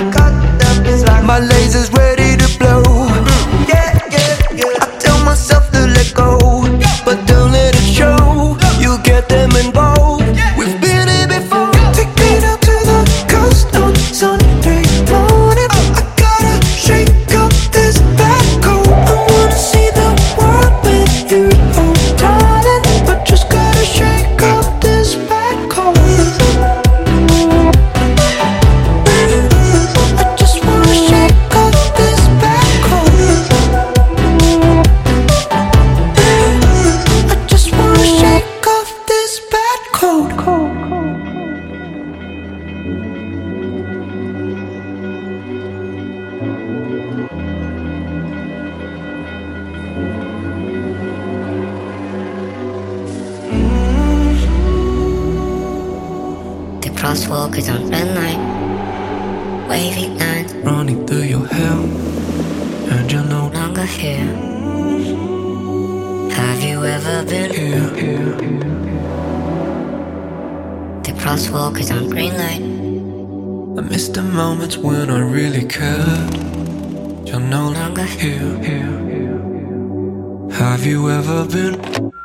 got them, it's like my laser's ready to blow. Yeah, yeah, yeah. I tell myself to let go, but don't let it show. You get them involved. We've been here before. Take me down to the coast on Sunday morning. I gotta shake up this bad cold. I wanna see the world with you, oh darling, but just gotta shake up this bad cold. I just wanna shake up this bad cold. I just wanna shake off this bad cold. The crosswalk is on red light, wavy lines Running through your hair, and you're no longer here. Have you ever been here. The crosswalk is on green light. I miss the moments when I really cared. You're no longer Longer here. Have you ever been